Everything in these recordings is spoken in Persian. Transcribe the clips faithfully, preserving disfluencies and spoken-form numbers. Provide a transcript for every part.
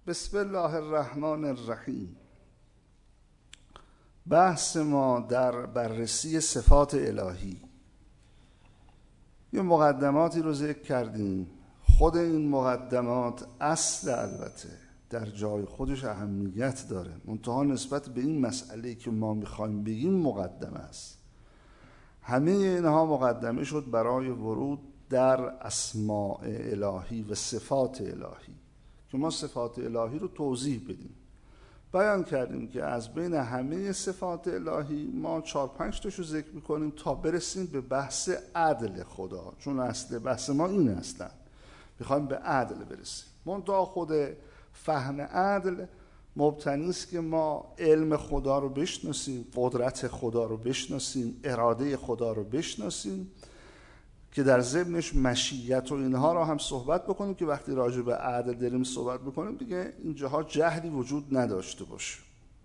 بسم الله الرحمن الرحیم. بحث ما در بررسی صفات الهی. یه مقدماتی رو ذکر کردیم. خود این مقدمات اصل البته در جای خودش اهمیت داره، منتها نسبت به این مسئله که ما میخوایم بگیم مقدمه است. همه اینها مقدمه شد برای ورود در اسماء الهی و صفات الهی که ما صفات الهی رو توضیح بدیم. بیان کردیم که از بین همه صفات الهی ما چهار پنج تاشو ذکر میکنیم تا برسیم به بحث عدل خدا، چون اصل بحث ما این هستن، میخوایم به عدل برسیم. منتها خود فهم عدل مبتنی است که ما علم خدا رو بشناسیم، قدرت خدا رو بشناسیم، اراده خدا رو بشناسیم که در ضمنش مشیت و اینها رو هم صحبت بکنیم که وقتی راجع به عدل داریم صحبت بکنیم دیگه اینجاها جهلی وجود نداشته باشه.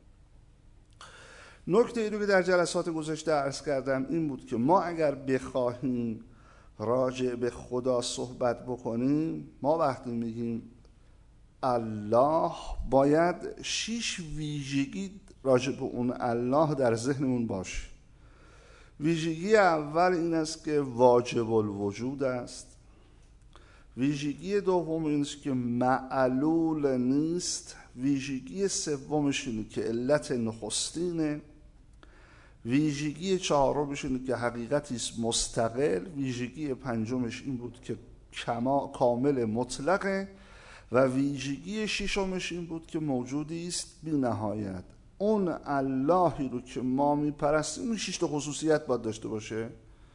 نکته ای رو که در جلسات گذشته عرض کردم این بود که ما اگر بخواهیم راجع به خدا صحبت بکنیم، ما وقتی میگیم الله باید شش ویژگی راجع به اون الله در ذهنمون باشه. ویژگی اول این است که واجب الوجود است. ویژگی دوم این است که معلول نیست. ویژگی سومش اینه که علت نخستینه. ویژگی چهارمش اینه که حقیقتی است مستقل. ویژگی پنجمش این بود که کما کامل مطلقه و ویژگی ششمش این بود که موجودی است بی نهایت. اون اللهی رو که ما میپرستیم این شش تا خصوصیت باید داشته باشه.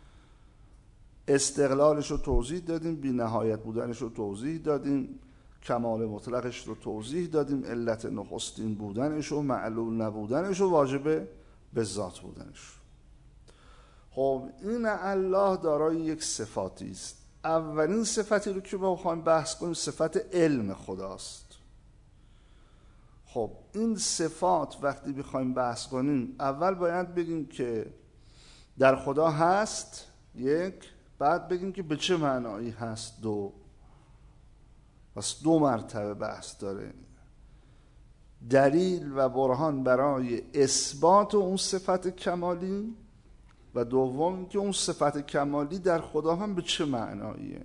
استقلالش رو توضیح دادیم، بی نهایت بودنش رو توضیح دادیم، کمال مطلقش رو توضیح دادیم، علت نخستین بودنش و معلول نبودنش و واجب به ذات بودنش. خب این الله دارای یک صفاتی است. اولین صفتی رو که ما بخوایم بحث کنیم صفت علم خداست. خب این صفات وقتی بخوایم بحث کنیم اول باید بگیم که در خدا هست، یک، بعد بگیم که به چه معنایی هست، دو. پس دو مرتبه بحث داره. دلیل و برهان برای اثبات اون صفت کمالی و دوم که اون صفت کمالی در خدا هم به چه معناییه.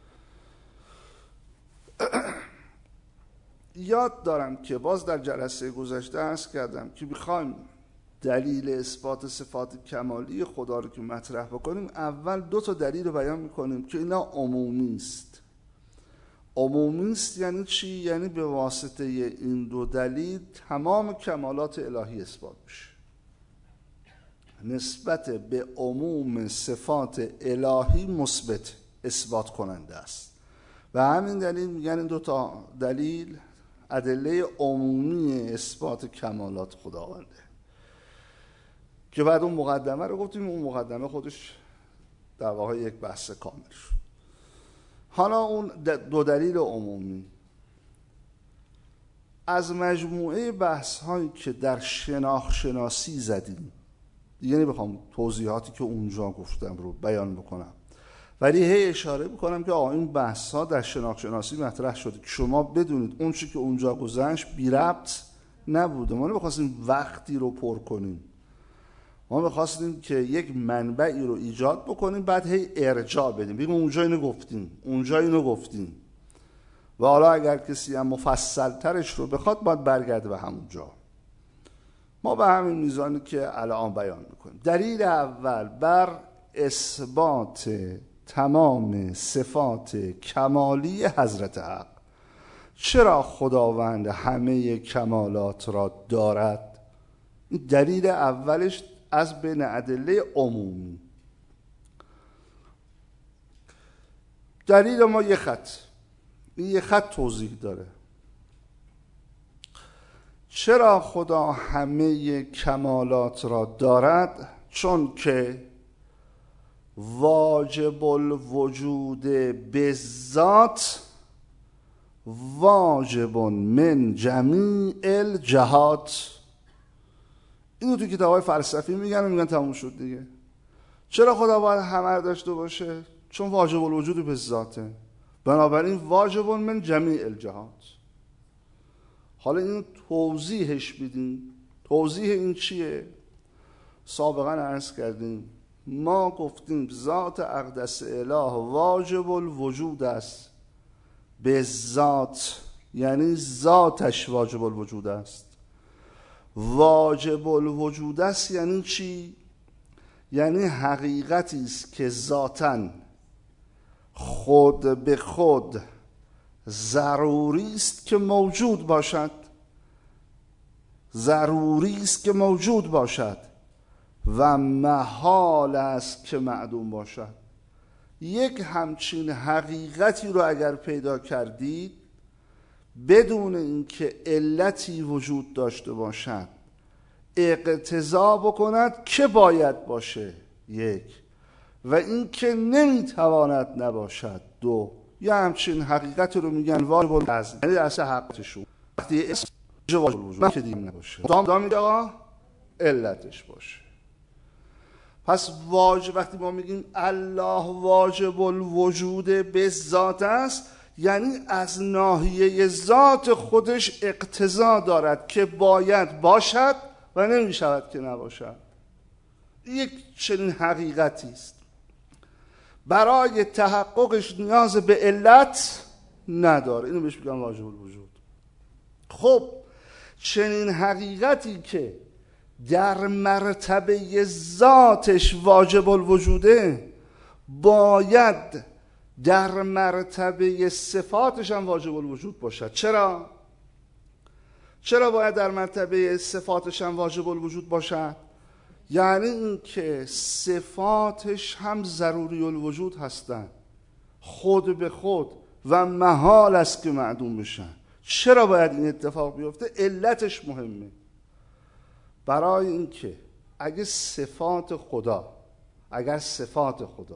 یاد دارم که باز در جلسه گذشته عرض کردم که بخوایم دلیل اثبات صفات کمالی خدا رو که مطرح بکنیم اول دو تا دلیل رو بیان میکنیم که اینا عمومی است. عمومی است یعنی چی؟ یعنی به واسطه این دو دلیل تمام کمالات الهی اثبات میشه. نسبت به عموم صفات الهی مثبت اثبات کننده است و همین دلیل میگن این دو تا دلیل ادله عمومی اثبات کمالات خداونده که بعد اون مقدمه رو گفتیم. اون مقدمه خودش در واقع یک بحث کامل شد. حالا اون دو دلیل عمومی از مجموعه بحث هایی که در شناخت شناسی زدیم، دیگه نمیخوام توضیحاتی که اونجا گفتم رو بیان بکنم، ولی هی اشاره بکنم که آقا این بحث ها در شناخت شناسی مطرح شده که شما بدونید اون چی که اونجا گذشت بی ربط نبوده. ما نمیخواستیم وقتی رو پر کنیم، ما میخواستیم که یک منبعی رو ایجاد بکنیم بعد هی ارجاع بدیم، بگیم اونجا اینو گفتیم اونجا اینو گفتیم و حالا اگر کسی هم مفصل ترش رو بخواد باید برگرده به همونجا. ما به همین میزانی که الان بیان میکنیم. دلیل اول بر اثبات تمام صفات کمالی حضرت حق. چرا خداوند همه کمالات را دارد؟ این دلیل اولش از بین ادله عمومی. دلیل ما یه خط، این یه خط توضیح داره. چرا خدا همه کمالات را دارد؟ چون که واجب الوجود بالذات واجب من جمیع الجهات. اینو تو کتاب‌های فلسفی میگن و میگن تموم شد دیگه. چرا خدا باید همه رو داشته باشه؟ چون واجب الوجود بالذاته، بنابراین واجب من جمیع الجهات. حالا اینو توضیحش بدیم. توضیح این چیه؟ سابقا عرض کردیم، ما گفتیم ذات اقدس اله واجب الوجود است به ذات، یعنی ذاتش واجب الوجود است. واجب الوجود است یعنی چی؟ یعنی حقیقتی است که ذاتاً خود به خود ضروری است که موجود باشد، ضروری است که موجود باشد و محال است که معدوم باشد. یک همچین حقیقتی رو اگر پیدا کردید بدون اینکه علتی وجود داشته باشد اقتضا بکند که باید باشه، یک، و اینکه نمیتواند نباشد، دو. یه همچین حقیقتی رو میگن واجب الوجود، یعنی اصل حقیقتشون وقتی اسم واجب الوجود که دیگه نباشه دام دام میگه آقا علتش باشه. پس واجب وقتی ما میگیم الله واجب الوجود به ذات است، یعنی از ناحیه ذات خودش اقتضا دارد که باید باشد و نمیشود که نباشد. یک چنین حقیقتی است. برای تحققش نیاز به علت نداره، اینو بهش میگم واجب الوجود. خب چنین حقیقتی که در مرتبه ذاتش واجب الوجوده باید در مرتبه صفاتش هم واجب الوجود باشد. چرا؟ چرا باید در مرتبه صفاتش هم واجب الوجود باشد؟ یعنی این که صفاتش هم ضروری الوجود هستند، خود به خود و محال است که معدوم بشن. چرا باید این اتفاق بیفته؟ علتش مهمه. برای اینکه اگه صفات خدا اگر صفات خدا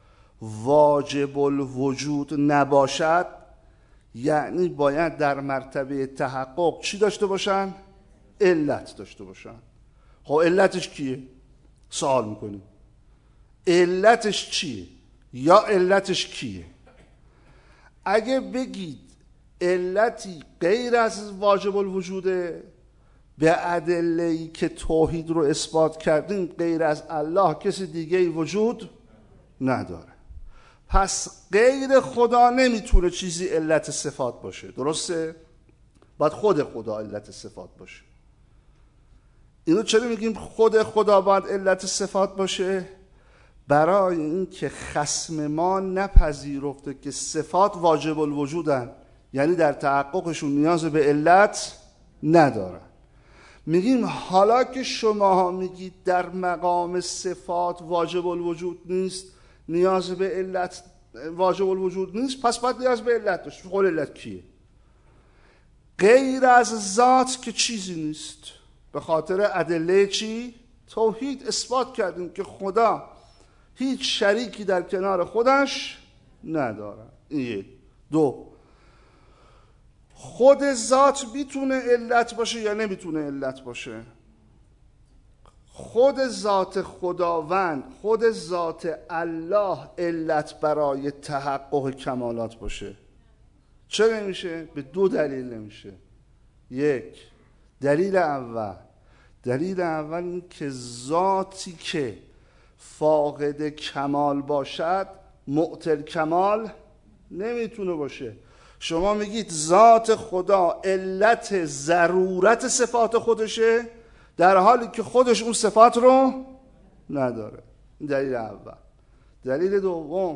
واجب الوجود نباشد، یعنی باید در مرتبه تحقق چی داشته باشن؟ علت داشته باشن. خب علتش کیه؟ سوال میکنیم علتش چیه یا علتش کیه؟ اگه بگید علتی غیر از واجب الوجوده، به ادله‌ای که توحید رو اثبات کردیم غیر از الله کسی دیگه وجود نداره. پس غیر خدا نمیتونه چیزی علت صفات باشه، درسته؟ باید خود خدا علت صفات باشه. اینو چرا میگیم خود خدا باید علت صفات باشه؟ برای اینکه خصم ما نپذیرفته که صفات واجب الوجودن، یعنی در تحققشون نیاز به علت ندارن. میگیم حالا که شماها میگید در مقام صفات واجب الوجود نیست، نیاز به علت واجب الوجود نیست، پس باید نیاز به علت داشت. خب علت کیه؟ غیر از ذات که چیزی نیست. به خاطر ادله چی؟ توحید اثبات کردیم که خدا هیچ شریکی در کنار خودش نداره. این یک. دو، خود ذات میتونه علت باشه یا نمیتونه علت باشه؟ خود ذات خداوند، خود ذات الله علت برای تحقق کمالات باشه. چرا نمیشه؟ به دو دلیل نمیشه. یک، دلیل اول دلیل اول این که ذاتی که فاقد کمال باشد معطل کمال نمیتونه باشه. شما میگید ذات خدا علت ضرورت صفات خودشه، در حالی که خودش اون صفات رو نداره. دلیل اول. دلیل دوم،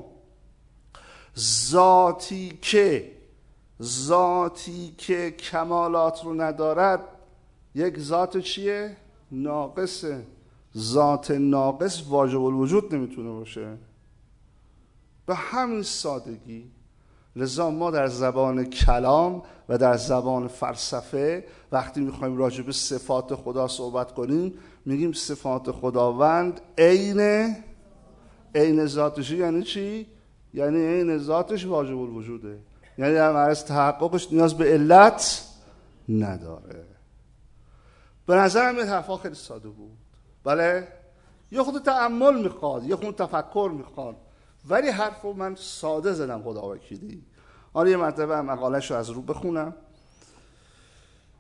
ذاتی که ذاتی که کمالات رو ندارد یک ذات چیه؟ ناقصه. ذات ناقص واجب الوجود نمیتونه باشه. به همین سادگی لذا ما در زبان کلام و در زبان فلسفه وقتی میخوایم راجع به صفات خدا صحبت کنیم میگیم صفات خداوند عین عین ذاتش. یعنی چی؟ یعنی عین ذاتش واجب الوجوده، یعنی در معرض تحققش نیاز به علت نداره. به نظرم این حرفا خیلی ساده بود، بله؟ یه خود تأمل میخواد، یه خود تفکر میخواد، ولی حرفو من ساده زدم خدا وکیلی. حالا یه مرتبه مقاله‌شو از رو بخونم.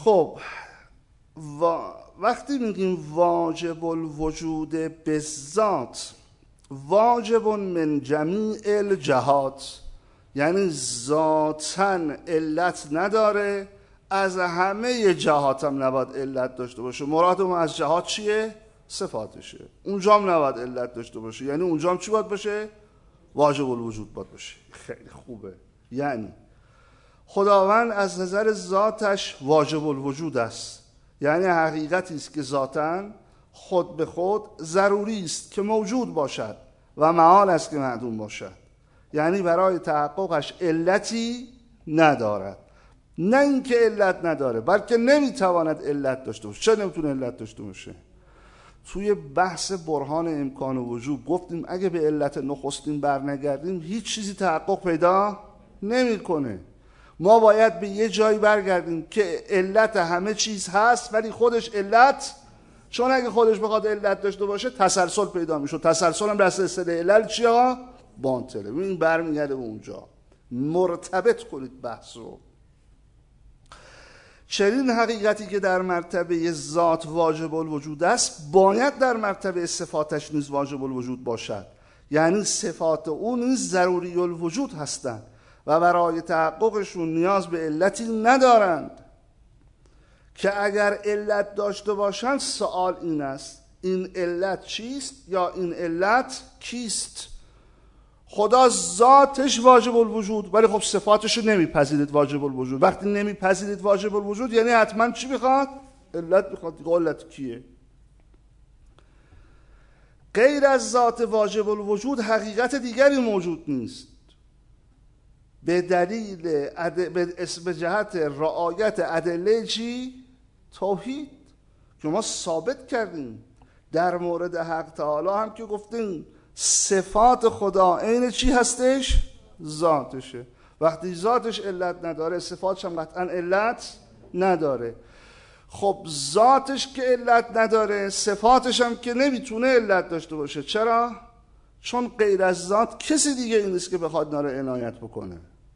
خب و وقتی میگیم واجب الوجود به ذات، واجب من جمیع الجهات، یعنی ذاتاً علت نداره، از همه جهات هم نباید علت داشته باشه. مرادم از جهات چیه؟ صفاتشه. اونجا هم نباید علت داشته باشه، یعنی اونجا هم چی باید باشه؟ واجب الوجود باید باشه. خیلی خوبه. یعنی خداوند از نظر ذاتش واجب الوجود است، یعنی حقیقتی است که ذاتاً خود به خود ضروری است که موجود باشد و محال است که معدوم باشد، یعنی برای تحققش علتی ندارد. نه اینکه علت نداره، بلکه نمیتواند علت داشته باشه. چه نمیتونه علت داشته باشه؟ توی بحث برهان امکان و وجود گفتیم اگه به علت نخستین برنگردیم هیچ چیزی تحقق پیدا نمیکنه. ما باید به یه جایی برگردیم که علت همه چیز هست ولی خودش علت، چون اگه خودش بخواد علت داشته باشه تسلسل پیدا میشه. تسلسل هم دست اصطلاح علل چیه؟ باطله. این برمیگرده به اونجا. مرتبط کنید بحث رو. چنین حقیقتی که در مرتبه ذات واجب الوجود است باید در مرتبه صفاتش نیز واجب الوجود باشد، یعنی صفات او نیز ضروری الوجود هستند و برای تحققشون نیاز به علتی ندارند، که اگر علت داشته باشند سوال این است این علت چیست یا این علت کیست؟ خدا ذاتش واجب الوجود ولی خب صفاتش رو نمیپذیرید واجب الوجود. وقتی نمیپذیرید واجب الوجود یعنی حتما چی بخواد؟ علت بخواد. علت کیه؟ غیر از ذات واجب الوجود حقیقت دیگری موجود نیست، به دلیل عد... به جهت رعایت ادله چی؟ توحید که ما ثابت کردیم. در مورد حق تعالی هم که گفتیم صفات خدا عین چی هستش؟ ذاتشه. وقتی ذاتش علت نداره صفاتش هم قطعا علت نداره. خب ذاتش که علت نداره صفاتش هم که نمیتونه علت داشته باشه. چرا؟ چون غیر از ذات کسی دیگه این نیست که بخواد ناره عنایت بکنه.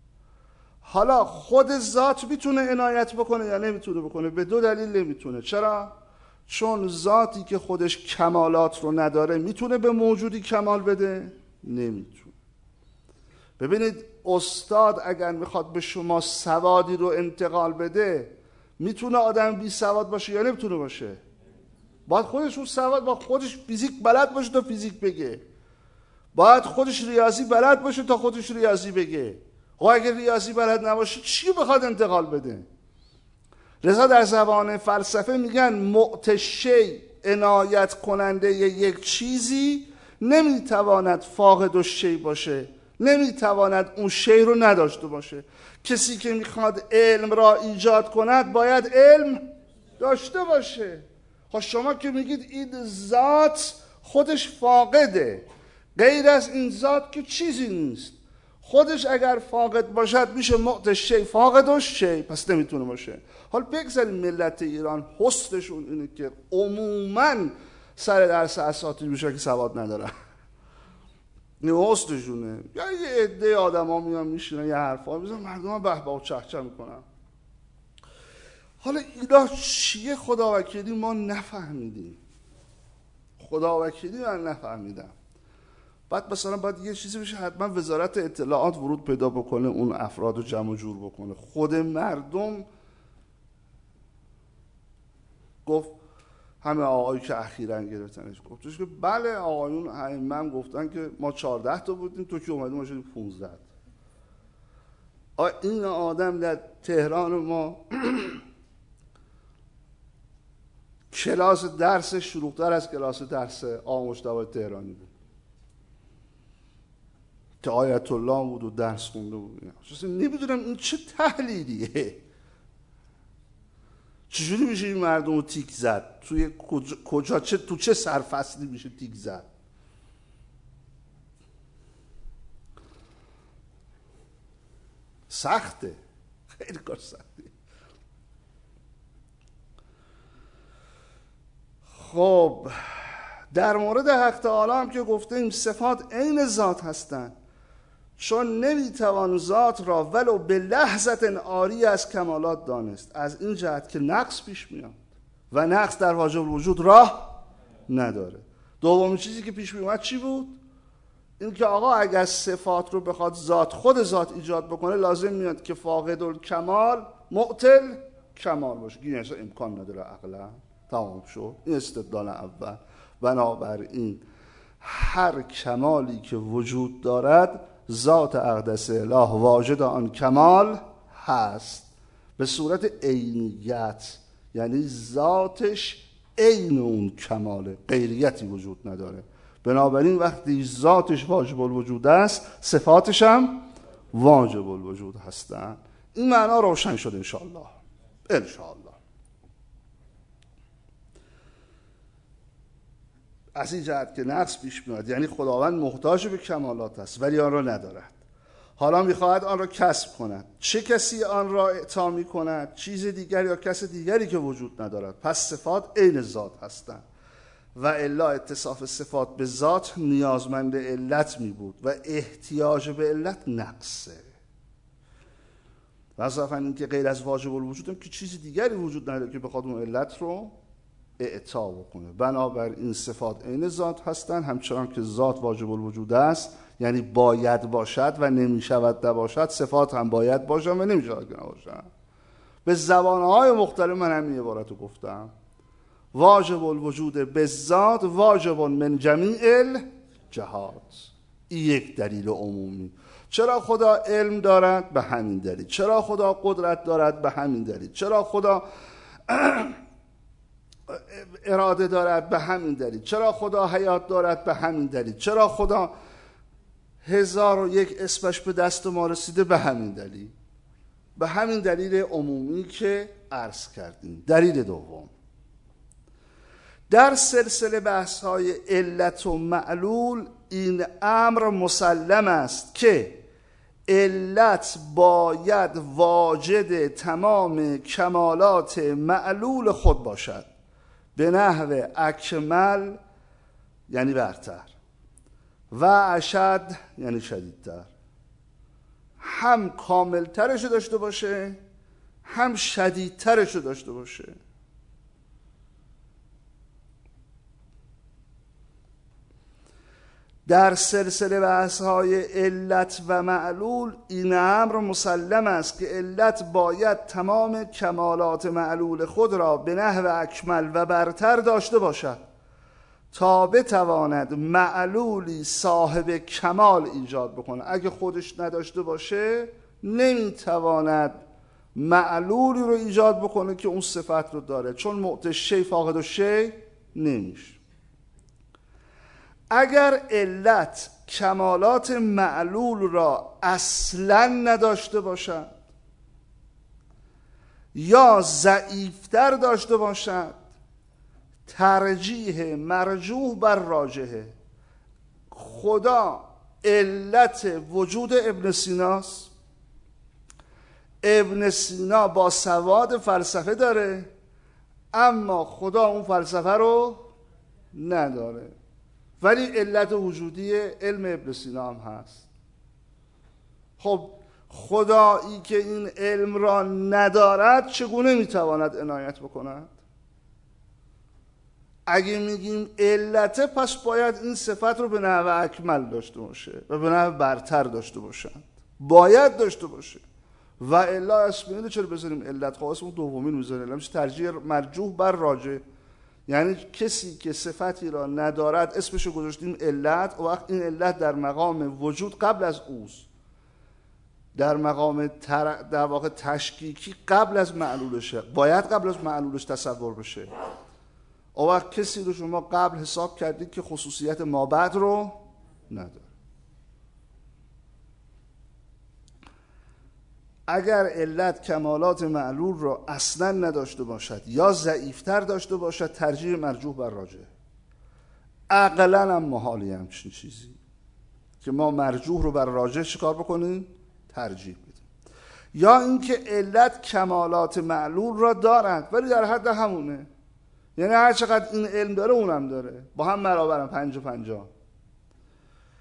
حالا خود ذات میتونه عنایت بکنه یا نمیتونه بکنه؟ به دو دلیل نمیتونه. چرا؟ چون ذاتی که خودش کمالات رو نداره میتونه به موجودی کمال بده؟ نمیتونه. ببینید استاد اگر میخواد به شما سوادی رو انتقال بده میتونه آدم بی سواد باشه یا نمیتونه باشه؟ باید خودش اون سواد، باید خودش فیزیک بلد باشه تا فیزیک بگه، باید خودش ریاضی بلد باشه تا خودش ریاضی بگه. خب اگر ریاضی بلد نباشه چی بخواد انتقال بده؟ لذا در زبان فلسفه میگن معطی شی، عنایت کننده یک چیزی نمیتواند فاقد الشی باشه، نمیتواند اون شی رو نداشته باشه. کسی که میخواد علم را ایجاد کند باید علم داشته باشه. خب شما که میگید این ذات خودش فاقده، غیر از این ذات که چیزی نیست. خودش اگر فاقد باشد میشه معطی شی فاقد الشی، پس نمیتونه باشه. حالا بگذاریم ملت ایران حسنشون اینه که عموماً سر درس اساتید میشه که سواد ندارن. این حسنشونه. یا یه عده آدم ها میان میشینن یه حرفا میزنن مردم ها به به و چه چه میکنن. حالا اینا چیه خداوکیلی ما نفهمیدیم. خداوکیلی من نفهمیدم. بعد مثلا باید یه چیزی بشه حتما وزارت اطلاعات ورود پیدا بکنه اون افراد رو جمع جور بکنه. خود مردم گفت همه آقایی که اخیراً گرفتنش گفتش که بله آقایون ائمه گفتن که ما چهارده تا بودیم تو که اومدیم ما شدیم پانزده. این آدم در تهران ما کلاس درس شلوغ‌تر از کلاس درس آقا مجتبی تهرانی بود که آیت الله بود و درس خونده بود. نمیدونم این چه تحلیلیه، چجوری میشه این مردم رو تیک زد؟ توی کجا, کجا چه تو چه سرفصلی میشه تیک زد؟ سخته، خیلی کار سخته. خب در مورد حق تعالی هم که گفتیم صفات عین ذات هستند چون نمیتوان ذات را ولو به لحظت عاری از کمالات دانست، از این جهت که نقص پیش میاد و نقص در واجب الوجود راه نداره. دومین چیزی که پیش میومد چی بود؟ این که آقا اگر صفات رو بخواد ذات خود ذات ایجاد بکنه، لازم میاد که فاقد الکمال معطل کمال باشه. این اصلا امکان نداره عقلا. تمام شد. این استدلال اول. بنابراین هر کمالی که وجود دارد ذات اقدس اله واجد آن کمال هست به صورت عینیت، یعنی ذاتش عین اون کماله، غیریتی وجود نداره. بنابراین وقتی ذاتش واجب الوجود است، صفاتش هم واجب الوجود هستند. این معنا روشن شد انشاءالله. انشاءالله. از این جهت که نقص پیش میاد، یعنی خداوند محتاج به کمالات است ولی آن را ندارد. حالا میخواهد آن را کسب کند. چه کسی آن را اعطا میکند؟ چیز دیگر یا کس دیگری که وجود ندارد. پس صفات عین ذات هستند و الا اتصاف صفات به ذات نیازمند علت می بود و احتیاج به علت نقصه. و اصلا این که غیر از واجب الوجود هم که چیز دیگری وجود نداره که بخواد اون علت رو اعطا بکنه. بنابراین صفات عین ذات هستن، همچنان که ذات واجب الوجود است، یعنی باید باشد و نمی شود نباشد، صفات هم باید باشن و نمی شود که نباشن. به زبانهای مختلف من همین عبارت رو گفتم. واجب الوجود به ذات واجب من جمیع الجهات. این یک دلیل عمومی. چرا خدا علم دارد؟ به همین دلیل. چرا خدا قدرت دارد؟ به همین دلیل. چرا خدا اراده دارد؟ به همین دلیل. چرا خدا حیات دارد؟ به همین دلیل. چرا خدا هزار و یک اسمش به دست ما رسیده؟ به همین دلیل. به همین دلیل عمومی که عرض کردیم. دلیل دوم، در سلسله بحث‌های علت و معلول این امر مسلم است که علت باید واجد تمام کمالات معلول خود باشد به نحو اکمل یعنی برتر و اشد یعنی شدیدتر. هم کاملترش داشته باشه هم شدیدترش داشته باشه. در سلسله بحث‌های علت و معلول این امر مسلم است که علت باید تمام کمالات معلول خود را به نحو اکمل و برتر داشته باشد تا بتواند معلولی صاحب کمال ایجاد بکنه. اگه خودش نداشته باشه نمیتواند معلولی رو ایجاد بکنه که اون صفت رو داره، چون معطی شی فاقد الشی نمیشه. اگر علت کمالات معلول را اصلا نداشته باشد یا ضعیفتر داشته باشد، ترجیح مرجوح بر راجحه. خدا علت وجود ابن سیناست. ابن سینا با سواد فلسفه داره اما خدا اون فلسفه رو نداره، ولی علت وجودی علم ابن سینا هم هست. خب خدایی که این علم را ندارد چگونه میتواند عنایت بکند؟ اگه میگیم علته، پس باید این صفت رو به نحو اکمل داشته باشه و به نحو برتر داشته باشند. باید داشته باشه. و الا اسم اینه چرا بذاریم علت؟ خب اسم دومین میذاریم. علمش ترجیح مرجوح بر راجح، یعنی کسی که صفتی را ندارد اسمشو گذاشتیم علت، و وقت این علت در مقام وجود قبل از اوست، در مقام تر... در واقع تشکیکی قبل از معلولشه، باید قبل از معلولش تصور بشه. او وقت کسی رو شما قبل حساب کردید که خصوصیت مابعد رو نداره. اگر علت کمالات معلول را اصلا نداشته باشد یا ضعیفتر داشته باشد، ترجیح مرجوح بر راجح. عقلا هم محالی همچین چیزی که ما مرجوح رو بر راجح چیکار بکنیم؟ ترجیح بدیم. یا اینکه علت کمالات معلول را دارد ولی در حد همونه، یعنی هر چقدر این علم داره اونم داره، با هم برابرن، پنجا پنجا.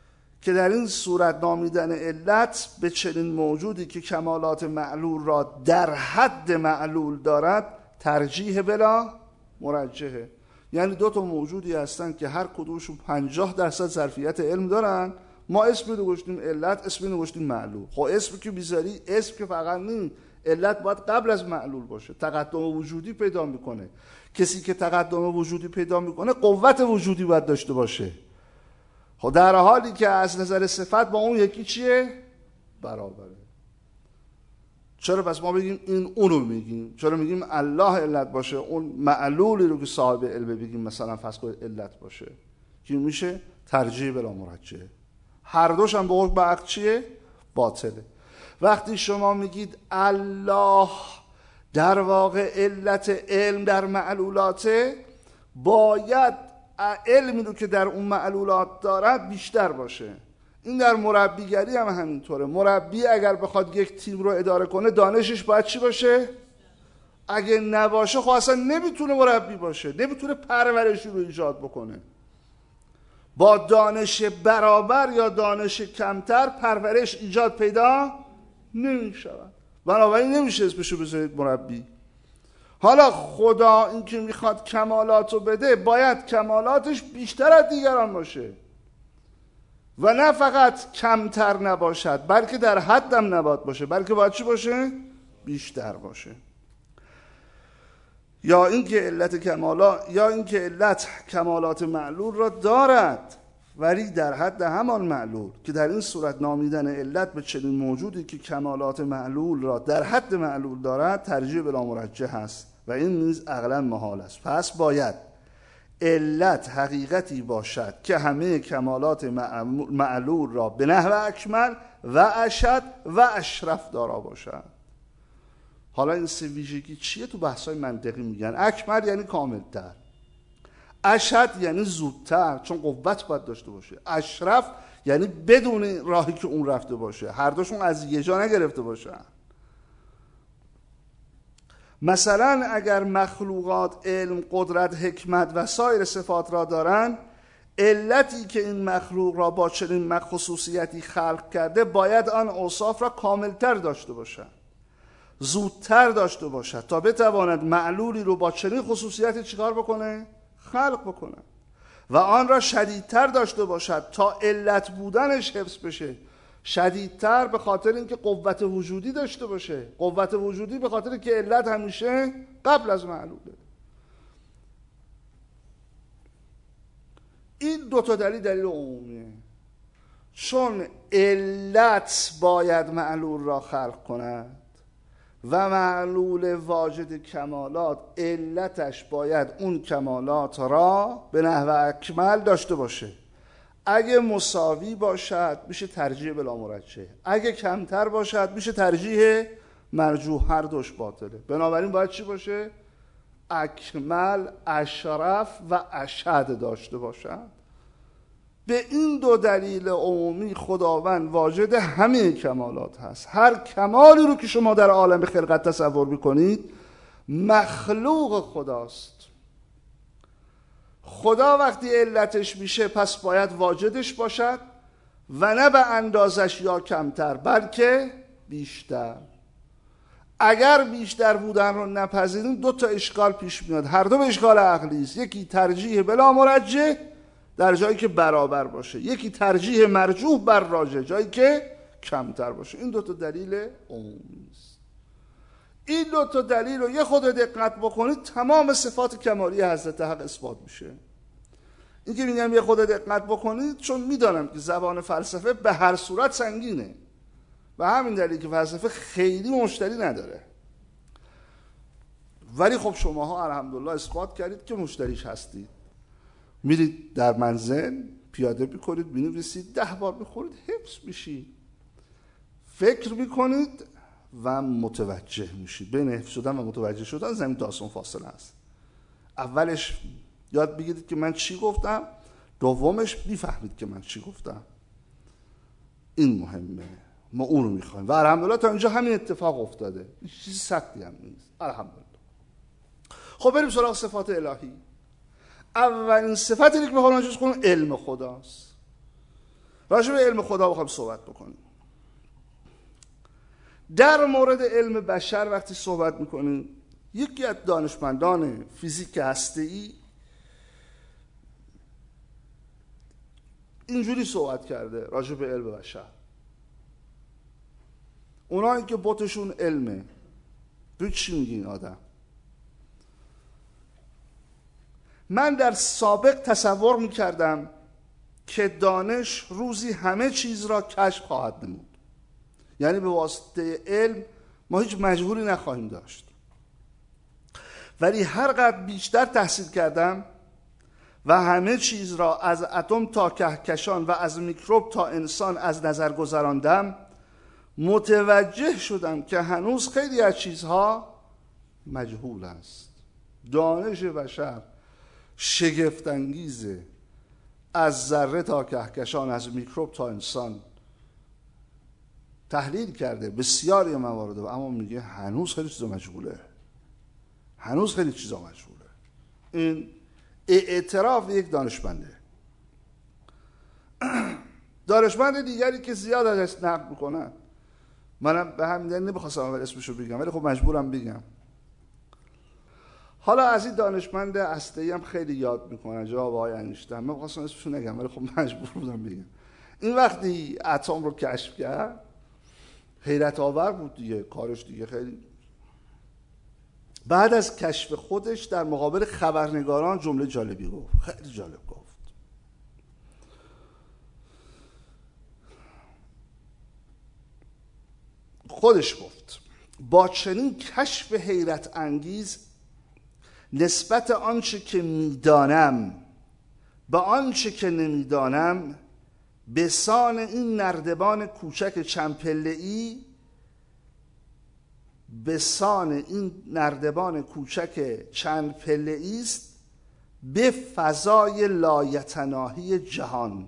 که در این صورت نامیدن علت به چنین موجودی که کمالات معلول را در حد معلول دارد ترجیح بلا مرجحه. یعنی دو تا موجودی هستن که هر کدومشون پنجاه درصد ظرفیت علم دارن، ما اسم رو گذاشتیم علت، اسم رو گذاشتیم معلول. خب اسم که بیزاری، اسم که فقط نیم، علت باید قبل از معلول باشه، تقدم وجودی پیدا میکنه. کسی که تقدم وجودی پیدا میکنه قوت وجودی باید داشته باشه. خب در حالی که از نظر صفت با اون یکی چیه؟ برابره. چرا پس ما بگیم این اونو میگیم؟ چرا میگیم الله علت باشه، اون معلولی رو که صاحب علم بگیم مثلا فرض کنید علت باشه، که میشه ترجیح بلا مرجحه. هر دوش هم به حکم عقل چیه؟ باطله. وقتی شما میگید الله در واقع علت علم در معلولاته، باید علمی رو که در اون معلولات دارد بیشتر باشه. این در مربیگری هم همینطوره. مربی اگر بخواد یک تیم رو اداره کنه دانشش باید چی باشه؟ اگه نباشه خب اصلا نمیتونه مربی باشه، نمیتونه پرورشی رو ایجاد بکنه. با دانش برابر یا دانش کمتر پرورش ایجاد پیدا نمیشود، بنابراین نمیشه اسمشو بذارید مربی. حالا خدا این که میخواد کمالات رو بده باید کمالاتش بیشتر از دیگران باشه و نه فقط کمتر نباشد، بلکه در حدم نباید باشه، بلکه باید چی باشه؟ بیشتر باشه. یا اینکه علت کمالات یا اینکه علت کمالات معلول را دارد ولی در حد همان معلول، که در این صورت نامیدن علت به چنین موجودی که کمالات معلول را در حد معلول دارد ترجیح بلا مرجح است و این نیز عقلا محال است. پس باید علت حقیقتی باشد که همه کمالات معلول را به نحو اکمل و اشد و اشرف دارا باشد. حالا این سه ویژگی چیه؟ تو بحث‌های منطقی میگن اکمل یعنی کاملتر، اشد یعنی زودتر چون قوت باید داشته باشه، اشرف یعنی بدون راهی که اون رفته باشه، هر دوشون از یه جا نگرفته باشن. مثلا اگر مخلوقات علم، قدرت، حکمت و سایر صفات را دارند، علتی که این مخلوق را با چنین خصوصیتی خلق کرده باید آن اوصاف را کاملتر داشته باشد، زودتر داشته باشد تا بتواند معلولی رو با چنین خصوصیتی چیکار بکنه؟ خلق بکنه. و آن را شدیدتر داشته باشد تا علت بودنش حفظ بشه. شدیدتر به خاطر اینکه قوت وجودی داشته باشه، قوت وجودی به خاطر که علت همیشه قبل از معلوله. این دو تا دلیل دلیل عمومیه، چون علت باید معلول را خلق کند و معلول واجد کمالات علتش باید اون کمالات را به نحو اکمل داشته باشه. اگه مساوی باشد میشه ترجیح بلا مرجح، اگه کمتر باشد میشه ترجیح مرجوح، هر دوش باطله. بنابراین باید چی باشه؟ اکمل، اشرف و اشد داشته باشد. به این دو دلیل عمومی خداوند واجد همه کمالات هست. هر کمالی رو که شما در عالم خلقت تصور میکنید مخلوق خداست. خدا وقتی علتش میشه پس باید واجدش باشد و نه به اندازش یا کمتر بلکه بیشتر. اگر بیشتر بودن رو نپذیریم دو تا اشکال پیش میاد، هر دو به اشکال عقلی است. یکی ترجیح بلا مرجح در جایی که برابر باشه، یکی ترجیح مرجوح بر راجح جایی که کمتر باشه. این دو تا دلیل عمومی است. این دو تا دلیل رو یه خود دقت بکنید تمام صفات کمالی حضرت حق اثبات میشه. این که میگم یه خود دقت بکنید چون میدانم که زبان فلسفه به هر صورت سنگینه و همین دلیل که فلسفه خیلی مشتری نداره، ولی خب شماها الحمدلله اثبات کردید که مشتریش هستید. میرید در منزل پیاده میکنید، مینویسید، ده بار میخورید حفظ میشید، فکر میکنید و متوجه میشید. بین حفظ شدن و متوجه شدن زمین تا آسمون فاصله است. اولش یاد بگیرید که من چی گفتم، دومش بفهمید که من چی گفتم. این مهمه، ما اون رو میخوایم و الحمدلله تا اینجا همین اتفاق افتاده، چیزی سختی هم نیست الحمدلله. خب بریم سراغ صفات الهی. اولین صفتی که میخوام راجعش کنم علم خداست راجع به علم خدا بخوایم صحبت بکنیم. در مورد علم بشر وقتی صحبت میکنیم، یکی از دانشمندان فیزیک هسته‌ای اینجوری صحبت کرده راجع به علم بشر. اونایی که بوتشون علمه، تو چی میگی این آدم؟ من در سابق تصور میکردم که دانش روزی همه چیز را کشف خواهد نمود، یعنی به واسطه علم ما هیچ مجهولی نخواهیم داشت. ولی هر قدر بیشتر تحصیل کردم و همه چیز را از اتم تا کهکشان و از میکروب تا انسان از نظر گذراندم، متوجه شدم که هنوز خیلی از چیزها مجهول است. دانش بشر شگفت انگیزه، از ذره تا کهکشان، از میکروب تا انسان تحلیل کرده بسیاری موارد، اما میگه هنوز خیلی چیزا مجهوله، هنوز خیلی چیزا مجهوله. این اعتراف یک دانشمنده. دانشمند دیگری که زیاد ازش نقل میکنن، منم به همین دلیل نمیخواستم اول اسمشو بگم ولی خب مجبورم بگم. حالا از این دانشمند هسته‌ای هم خیلی یاد میکنن، جواب آقای انیشتین. من میخواستم اسمشو نگم ولی خب مجبور بودم بگم. این وقتی اتم رو کشف کرد حیرت آور بود دیگه، کارش دیگه خیلی. بعد از کشف خودش در مقابل خبرنگاران جمله جالبی گفت، خیلی جالب گفت. خودش گفت با چنین کشف حیرت انگیز نسبت آنچه که میدانم به آنچه که نمیدانم، به سان این نردبان کوچک چند پله‌ای به سان این نردبان کوچک چند پله‌ای است به فضای لایتناهی جهان.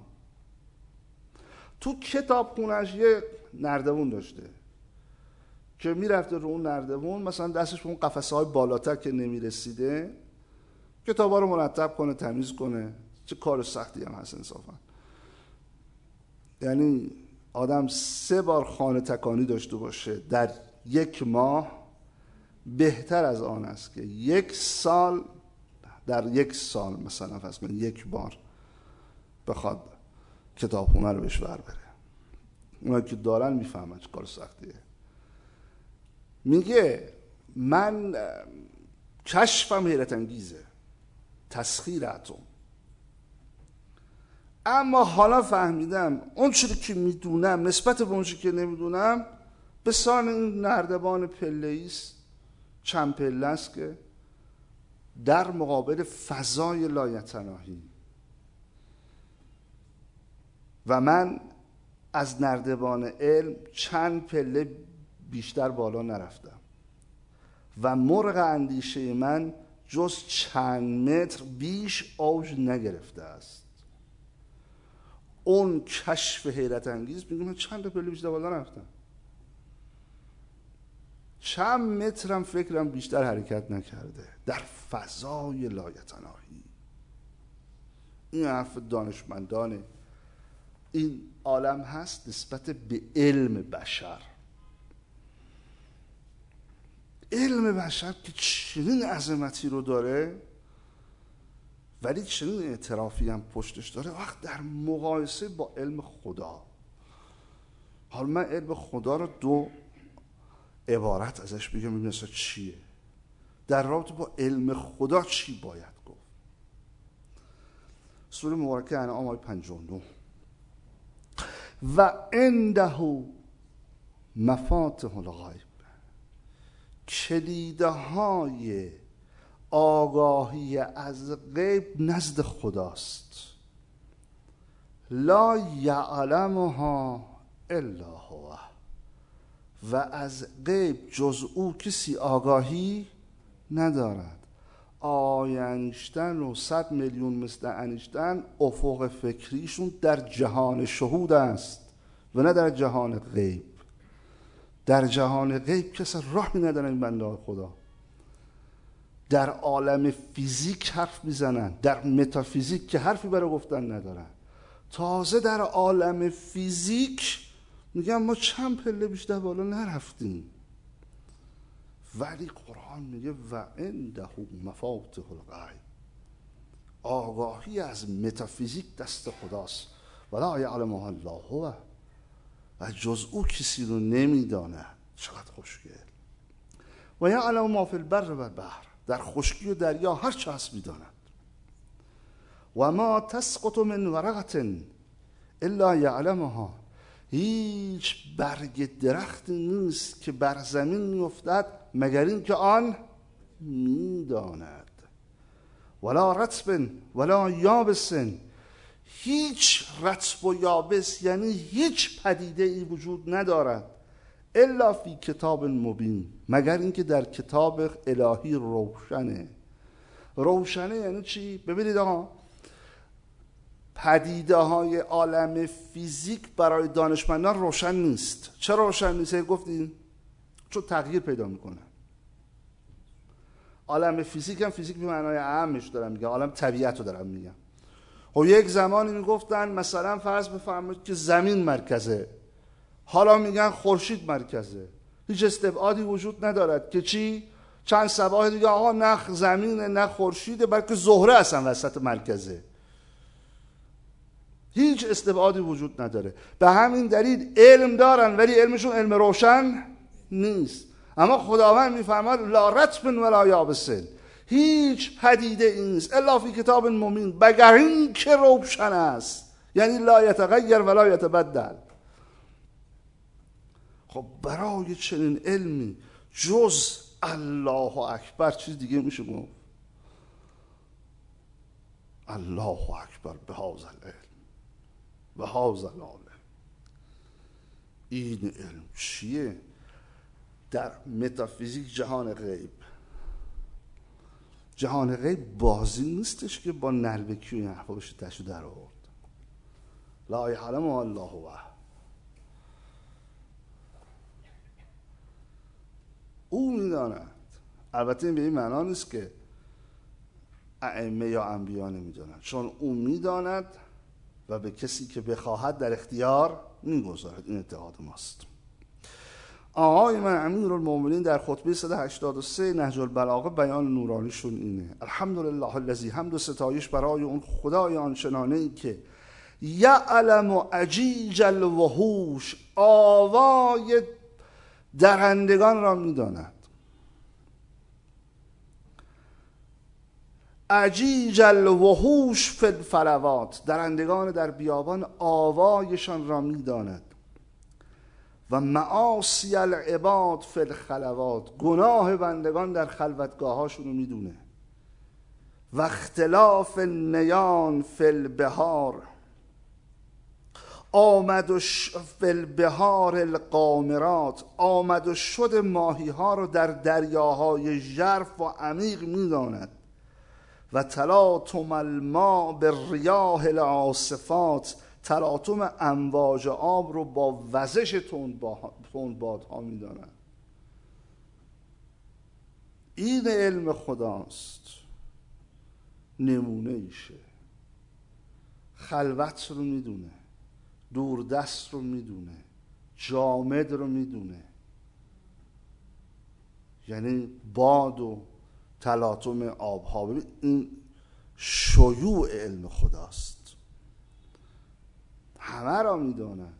تو کتاب خونش یه نردبون داشته که میرفته رو اون نردبون، مثلا دستش به اون قفسه های بالاتر که نمیرسیده کتابا رو مرتب کنه، تمیز کنه. چه کار سختی هم هست انصافا. یعنی آدم سه بار خانه تکانی داشته باشه در یک ماه بهتر از آن است که یک سال در یک سال مثلا فرض کنید یک بار بخواد کتابخونه رو بهش ور بره. اونایی که دارن میفهمن چه کار سختیه. میگه من کشفم حیرت انگیزه، تسخیر اتم، اما حالا فهمیدم اون چیزی که میدونم نسبت به اون چیزی که نمیدونم به سان این نردبان پله‌ای است، چند پله است که در مقابل فضای لایتناهی، و من از نردبان علم چند پله بیشتر بالا نرفتم و مرغ اندیشه من جز چند متر بیش اوج نگرفته است. اون کشف حیرت انگیز میگه من چند پله بیشتر بالا نرفتم، چند مترم فکرم بیشتر حرکت نکرده در فضای لایتناهی. این حرف دانشمندان این عالم هست نسبت به علم بشر. علم بشر که چنین عظمتی رو داره ولی چنین اعترافی هم پشتش داره، وقت در مقایسه با علم خدا. حالا من علم خدا رو دو عبارت ازش بگم ببینید اصلا چیه، در رابطه با علم خدا چی باید گفت. سوره مبارکه انعام آیه پنجاه و نه و عنده مفاتح الغیب، کلیده های آگاهی از غیب نزد خداست، لا یعلمها الا هو، و از غیب جز او کسی آگاهی ندارد. آقای انیشتین و صد میلیون مثل انیشتین افق فکریشون در جهان شهود است و نه در جهان غیب. در جهان غیب کسی راهی ندارن این بنده خدا. در عالم فیزیک حرف میزنن، در متافیزیک که حرفی برای گفتن ندارن. تازه در عالم فیزیک میگم ما چند پله بیشتر بالا نرفتیم، ولی قرآن میگه و عنده مفاتیح الغیب، آگاهی از متافیزیک دست خداست، ولا یعلمها الا هو، و جز او کسی رو نمیداند. چقدر خوشگل. و یعلم ما فی البر و البحر، در خشکی و دریا هر چه هست میداند. و ما تسقط من ورقة الا یعلمها، هیچ برگ درختی نیست که بر زمین میافتد مگر این که آن میداند. ولا رطب ولا یابس، هیچ رطب و یابس یعنی هیچ پدیده ای وجود ندارد الا فی کتاب مبین، مگر اینکه در کتاب الهی روشنه. روشنه یعنی چی؟ ببینید آقا، پدیده های عالم فیزیک برای دانشمندان روشن نیست. چرا روشن نیست؟ گفتیم چون تغییر پیدا میکنه. عالم فیزیک هم فیزیک به معنای اعمش دارم میگم، عالم طبیعت رو دارم میگم. خب یک زمانی میگفتن مثلا فرض بفرمایید که زمین مرکزه، حالا میگن خورشید مرکزه. هیچ استبعادی وجود ندارد که چی؟ چند صباح دیگه آقا نه زمینه نه خورشیده بلکه زهره اصلا وسط مرکزه. هیچ استبعادی وجود نداره. به همین دلیل علم دارن ولی علمشون علم روشن نیست. اما خداوند میفرماد لا رطب ولا یابس، هیچ پدیده این نیست الا فی کتاب مبین، مگر این که روشن است، یعنی لا یتغیر ولا یتبدل. خب برای چنین علمی جز الله اکبر چیز دیگه میشه گفت؟ الله اکبر به هذا العلم و هذا العالم. این علم چیه؟ در متافیزیک جهان غیب، جهان غیب بازی نیستش که با نلبکی و این حرفا بشه تشو در آورد. لا یعلم الله هو، او میداند. البته این به این معنا نیست که ائمه یا انبیا نمیدانند، چون او میداند و به کسی که بخواهد در اختیار میگذارد. این اعتقاد ماست. آقای من امیرالمومنین در خطبه صد و هشتاد و سه نهج البلاغه بیان نورانیشون اینه: الحمدلله الذی، حمد و ستایش برای اون خدای آنچنانه‌ای که یعلم و عجیج الوحوش، آوای درندگان را میداند. عجیج الوحوش فی الفلوات، درندگان در بیابان آوایشان را میداند. و معاصی العباد فی الخلوات، گناه بندگان در خلوتگاه هاشون رو میدونه. و اختلاف النیان فی البحار، آمد و ش... فی البحار القامرات، آمد و شد ماهی ها رو در دریاهای ژرف و عمیق میداند. و تلاطم الماء بالریاح العاصفات، تلاطم امواج آب رو با وزش تندبادها میداند. این علم خداست. نمونه ایشه. خلوت رو میدونه، دوردست رو میدونه، جامد رو میدونه، یعنی باد و تلاطم آبها. ببین این شیوع علم خداست، همه را میداند.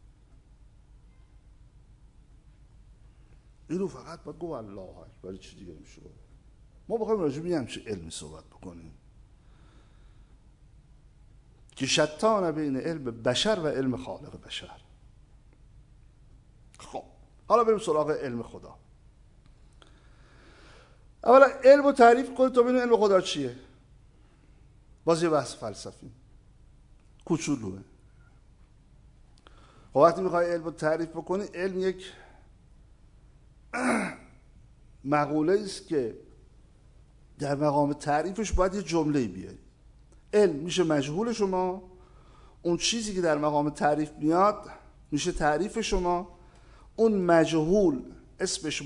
این رو فقط باید گفت الله اکبر، چی دیگه نمیشه گفت. ما بخوایم راجع به همچین علمی صحبت بکنیم که شتان بین علم بشر و علم خالق بشر. خب حالا بریم سراغ علم خدا. اولا علم رو تعریف کنید تا ببینیم علم خدا چیه. باز یه بحث فلسفی کوچولوه. خب وقتی میخوای علم رو تعریف بکنی، علم یک مقوله است که در مقام تعریفش باید یه جمله بیاری. علم میشه مجهول شما، اون چیزی که در مقام تعریف میاد میشه تعریف شما، اون مجهول اسمش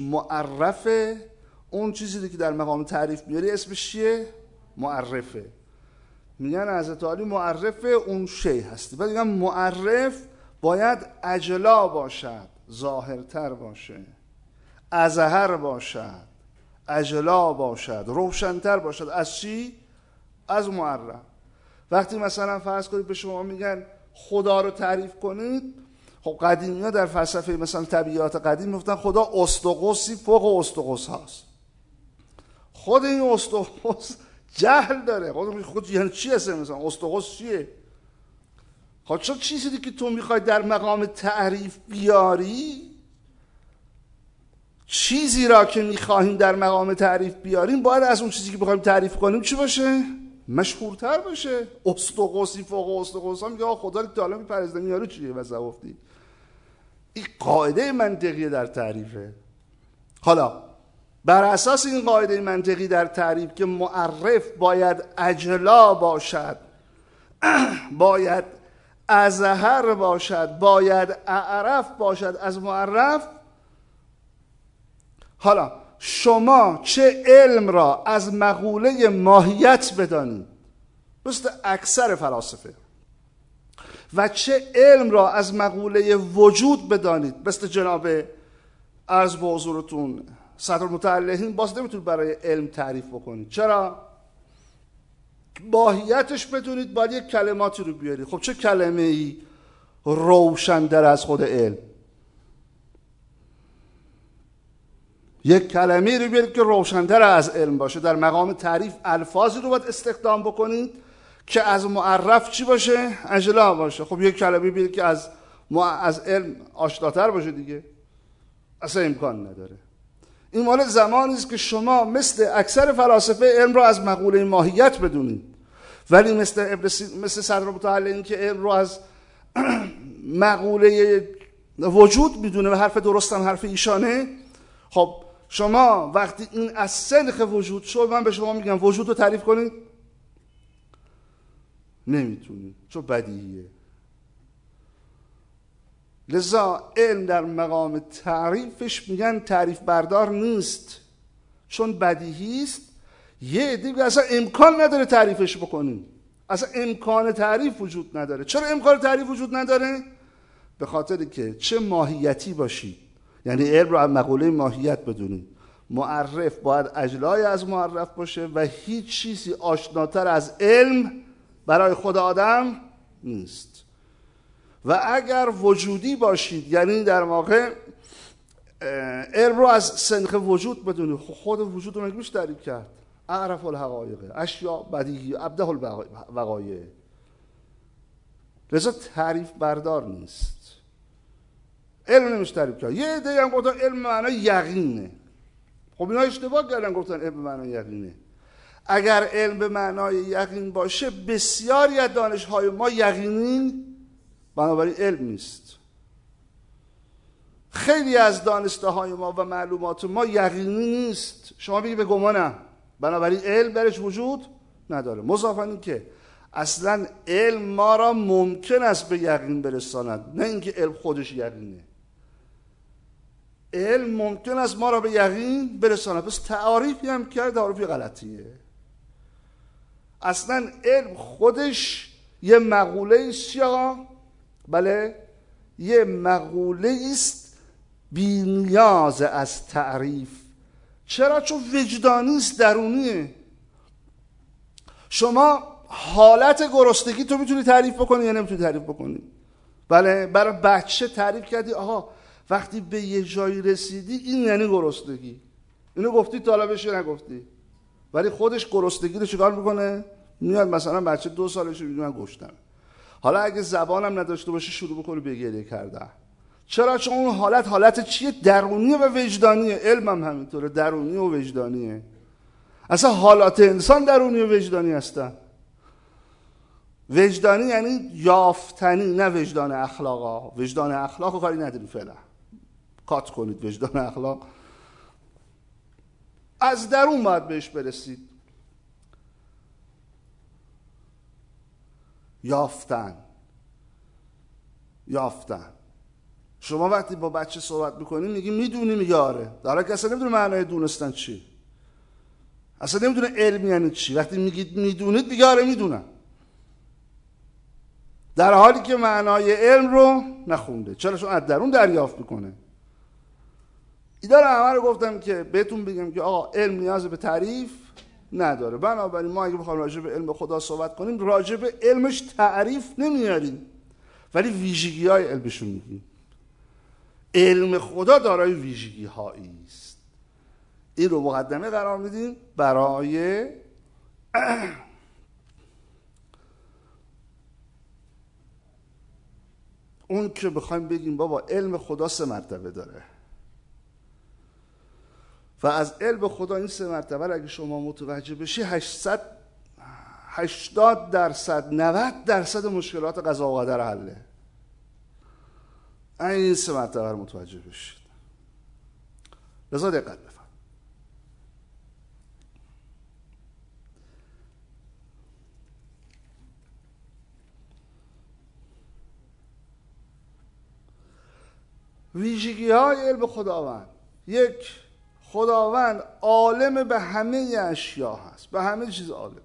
معرفه، اون چیزی که در مقام تعریف میاری اسمش چیه؟ معرفه. میگن حضرت علی معرف اون شی هستی. بعد میگن معرف باید اجلا باشد، ظاهرتر باشه، اظهر باشد، اجلا باشد، روشنتر باشد. از چی؟ از معرف. وقتی مثلا فرض کنید به شما میگن خدا رو تعریف کنید، خب قدیمی ها در فلسفه مثلا طبیعیات قدیم میگفتن خدا اسطقسی فوق اسطقس هاست. خود این اسطقس جهل داره. خود خود یعنی چی هست مثلا اسطقس چیه؟ خب چه چیزی که تو میخوای در مقام تعریف بیاری، چیزی را که میخواهیم در مقام تعریف بیاریم باید از اون چیزی که بخوایم تعریف کنیم چی باشه؟ مشهورتر باشه. اسطقسی فوق اسطقس ها میگه خدا رو تا حالا میپرستن، یارو چیه واسه گفتی؟ این قاعده منطقی در تعریفه. حالا بر اساس این قاعده منطقی در تعریف که معرف باید اجلا باشد، باید اظهر باشد، باید اعرف باشد از معرف، حالا شما چه علم را از مقوله ماهیت بدانید مثل اکثر فلاسفه و چه علم را از مقوله وجود بدانید مثل جناب عرض به حضورتون صدر المتعلقین، باز نمیتونید برای علم تعریف بکنید. چرا؟ ماهیتش بدونید باید یک کلماتی رو بیارید. خب چه کلمه ای روشن در از خود علم؟ یک کلمه رو بیارید که روشن‌تر از علم باشه. در مقام تعریف الفاظی رو باید استخدام بکنید که از معرف چی باشه؟ اجلا باشه. خب یک کلمه بیارید که از از علم آشناتر باشه دیگه. اصلا امکان نداره. این مال زمانی است که شما مثل اکثر فلاسفه علم رو از مقوله ماهیت بدونید، ولی مثل ابن مثل صدر المتعلقین که علم رو از مقوله وجود میدونه و حرف درست هم حرف ایشانه. خب شما وقتی این از سنخ وجود شد، من به شما میگم وجود رو تعریف کنید، نمیتونید چون بدیهیه. لذا علم در مقام تعریفش میگن تعریف بردار نیست چون بدیهی است. یه دیگه اصلا امکان نداره تعریفش بکنیم، اصلا امکان تعریف وجود نداره. چرا امکان تعریف وجود نداره؟ به خاطر که چه ماهیتی باشید، یعنی علم رو از مقوله ماهیت بدونید، معرف باید اجلای از معرف باشه و هیچ چیزی آشناتر از علم برای خود آدم نیست. و اگر وجودی باشید، یعنی در واقع علم رو از سنخ وجود بدونید، خود وجود رو نمیشه تعریف کرد. اعرف الحقایق، اشیاء بدیهی، ابدع الوقایع. لذا تعریف بردار نیست. علم نمیشه تعریف کرد. یه عده هم گفتن علم معنای یقینه. خب اینا اشتباه کردن، گفتن علم معنای یقینه. اگر علم به معنای یقین باشه، بسیاری از دانش‌های ما یقینی بنابراین علم نیست. خیلی از دانسته‌های ما و معلومات ما یقینی نیست. شما بگید به گمانم، بنابراین علم درش وجود نداره. مضافاً این که اصلا علم ما را ممکن است به یقین برساند، نه اینکه علم خودش یقینه. علم ممکن است ما را به یقین برساند، پس تعاریفی هم کرد، تعاریفی غلطیه. اصلا علم خودش یه مقوله است یا بله یه مقوله است بی نیاز از تعریف. چرا؟ چون وجدانی است، درونیه. شما حالت گرسنگی تو میتونی تعریف بکنی یا نمیتونی تعریف بکنی؟ بله برای بچه تعریف کردی آها وقتی به یه جایی رسیدی این یعنی گرسنگی. اینو گفتی طالبش نگفتی، ولی خودش گرسنگی رو چیکار میکنه؟ میاد مثلا بچه دو سالشه میگه من گشتم. حالا اگه زبانم نداشته باشه شروع بکنه به گریه کردن. چرا؟ چون اون حالت حالت چیه؟ درونیه و وجدانیه. علمم همینطوره، درونی و وجدانیه. اصلا حالات انسان درونی و وجدانی هستن. وجدانی یعنی یافتنی، نه وجدان اخلاقا. وجدان اخلاق کاری نداری فعلا، کات کنید. وجدان اخلاق از درون باید بهش برسید. یافتن یافتن شما وقتی با بچه صحبت میکنی میگی میدونی، میگه آره، در حالی که اصلا نمیدونه معنای دونستن چی، اصلا نمیدونه علم یعنی چی. وقتی میگید میدونید میگه آره میدونم. در حالی که معنای علم رو نخونده. چرا؟ چون از درون دریافت میکنه. ایده رو همه رو گفتم که بهتون بگم که آقا علم نیاز به تعریف نداره. بنابراین ما اگه بخوایم راجع به علم خدا صحبت کنیم، راجع به علمش تعریف نمیاریم، ولی ویژگی های علمشون میگیم. علم خدا دارای ویژگی هایی است. این رو مقدمه قرار میدیم برای اون که بخوایم بگیم بابا علم خدا سه مرتبه داره و از علم خدا این سه مرتبه رو اگه شما متوجه بشی هشتصد هشتاد درصد نود درصد مشکلات قضا و قدر حله. این سه مرتبه رو متوجه بشید. لذا دقت بفرمایید. ویژگی های علم خداوند: یک، خداوند عالم به همه اشیا هست، به همه چیز عالمه.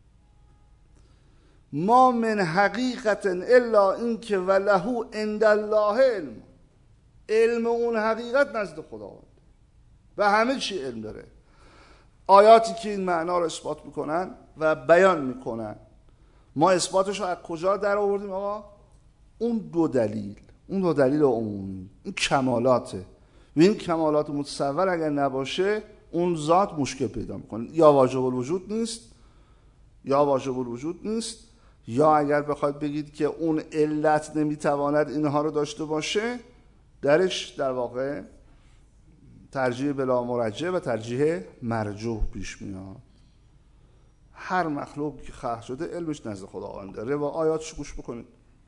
ما من حقیقت الا این که وله عند الله علم، علم اون حقیقت نزد خداوند، به همه چی علم داره. آیاتی که این معنا رو اثبات میکنن و بیان میکنن، ما اثباتش رو از کجا در آوردیم آقا؟ اون دو دلیل، اون دو دلیل عمومی، این کمالاته. و این کمالات متصور اگر نباشه اون ذات مشکل پیدا میکنه. یا واجب الوجود نیست، یا واجب الوجود نیست، یا اگر بخواید بگید که اون علت نمیتواند اینها رو داشته باشه، درش در واقع ترجیح بلا مرجح و ترجیح مرجوح پیش میاد. هر مخلوق که خلق شده علمش نزد خداوند داره و آیاتش گوش بکنید.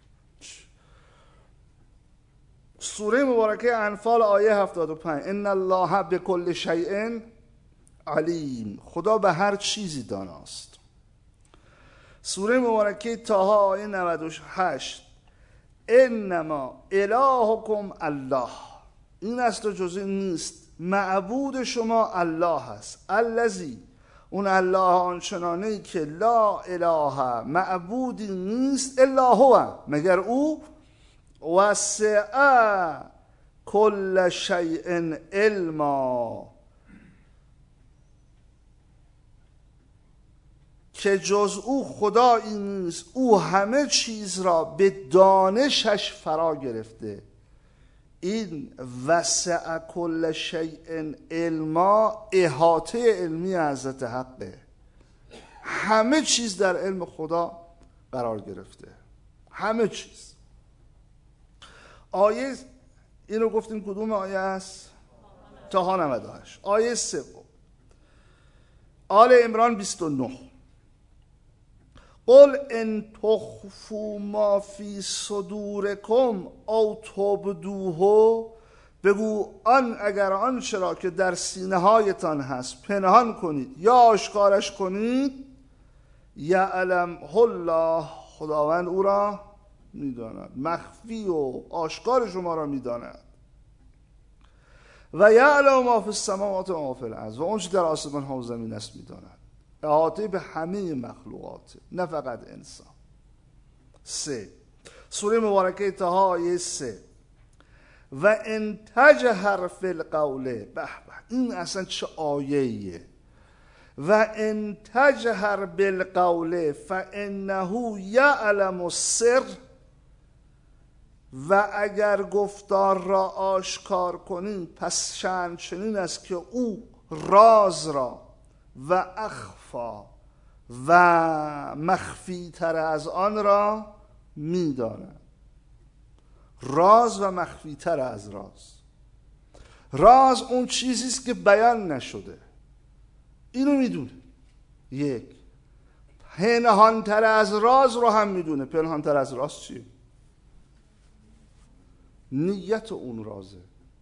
سوره مبارکه انفال آیه هفتاد و پنج: ان الله بكل شیء علیم، خدا به هر چیزی داناست. سوره مبارکه طه آیه نود و هشت: انما الهکم الله، این است و جز این نیست، معبود شما الله است. الذی، اون الله آنچنانه‌ای که لا اله، معبودی نیست، الا هو، مگر او، وسع کل شیء علما، که جز او خدایی نیست، او همه چیز را به دانشش فرا گرفته. این وسع کل شیء علما احاطه علمی حضرت حقه، همه چیز در علم خدا قرار گرفته، همه چیز. آیه اینو گفتیم کدوم آیه است؟ طه نود و هشت. آیه سوم آل عمران بیست و نه: قل ان تخفوا ما فی صدورکم او تبدوه، بگو آن اگر آنچه را که در سینه هایتان هست پنهان کنید یا آشکارش کنید، یعلم الله، خداوند او را میداند، مخفی و آشکار شما را میداند. و یعلم ما فی السماوات و ما فی الارض، و آنچه در آسمان ها و زمین است میداند. احاطه به همه مخلوقات، نه فقط انسان. سه، سوره مبارکه طه آیه سه: و ان تجهر فی القول، به به، این اصلا چه آیه‌ایه. و ان تجهر بالقول فانه یعلم السر، و اگر گفتار را آشکار کنی پس شأن چنین است که او راز را و اخفا و مخفی تر از آن را میداند. راز و مخفی تر از راز. راز اون چیزی است که بیان نشده، اینو میدونه. یک، پنهان تر از راز رو هم میدونه. پنهان تر از راز چیه؟ نیت اون رازه.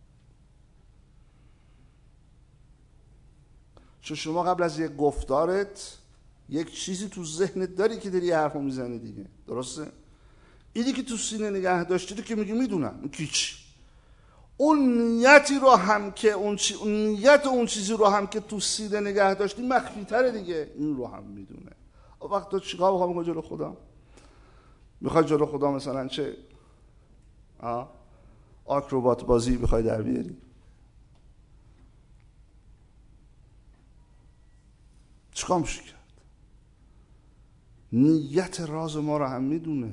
چون شما قبل از یک گفتارت یک چیزی تو ذهنت داری که داری حرفو میزنی دیگه، درسته؟ اینی که تو سینه نگه داشتی که میگی میدونم این کی چی، اون نیتی رو هم که اون چی، اون نیت اون چیزی رو هم که تو سینه نگه داشتی مخفی تره دیگه، این رو هم میدونه. وقت تو چیکار بخوام کنی جلو خدا؟ میخوای جلو خدا مثلا چه آه؟ آکروبات بازی بخوای در بیاری؟ چیکار میشه کرد؟ نیت راز ما رو هم میدونه.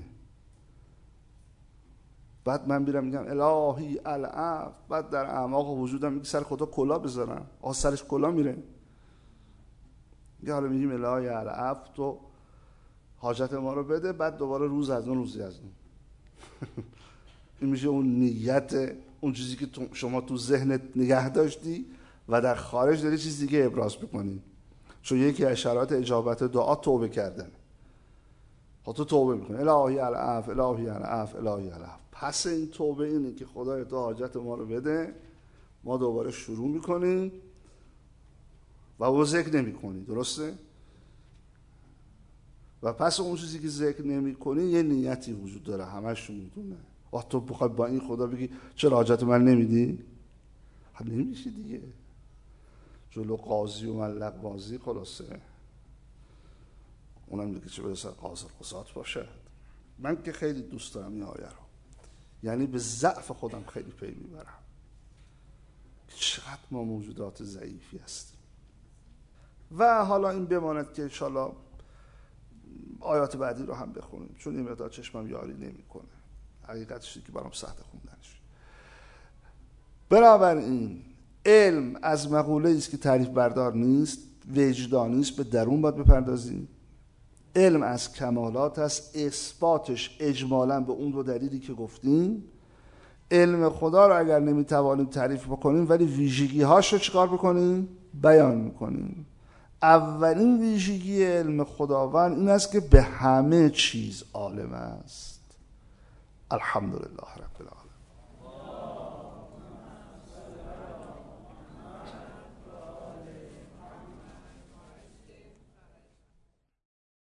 بعد من بیرم میگم الهی العفو، بعد در اعماق وجودم میگه سر خدا کلا بذارم، آه سرش کلا میره. میگه حالا میگیم الهی العفو تو حاجت ما رو بده، بعد دوباره روز از اون روزی از اون. این میشه اون نیت، اون چیزی که شما تو ذهنت نگه داشتی و در خارج داری چیز دیگه ابراز بکنی. چون یکی از شرایط اجابت دعا توبه کردن. خب تو توبه میکنی الهی العفو الهی العفو الهی العفو. پس این توبه اینه که خدای تو حاجت ما رو بده، ما دوباره شروع میکنیم و او ذکر نمی کنی. درسته؟ و پس اون چیزی که ذکر نمی کنی یه نیتی وجود داره، همش میدونه. آه تو بخوای با این خدا بگی چرا حاجت من نمیدی؟ خب نمیشه دیگه. جلو قاضی و ملق بازی خلاصه اونم دیگه چه برسه قاضی قضات باشد. من که خیلی دوست دارم این آیه رو، یعنی به ضعف خودم خیلی پی میبرم چقدر ما موجودات ضعیفی هستیم. و حالا این بماند که انشالله آیات بعدی رو هم بخونیم، چون این مقدار چشمم یاری نمیکنه، حقیقتش که برام سخت خوندنش. بنابراین علم از مقوله است که تعریف بردار نیست، وجدانی است، به درون باید بپردازیم. علم از کمالات است، اثباتش اجمالاً به اون دو دلیلی که گفتیم. علم خدا رو اگر نمیتوانیم تعریف بکنیم ولی ویژگی هاش رو چیکار بکنیم؟ بیان میکنیم. اولین ویژگی علم خداوند این است که به همه چیز عالم است. الحمدلله رب العالمین.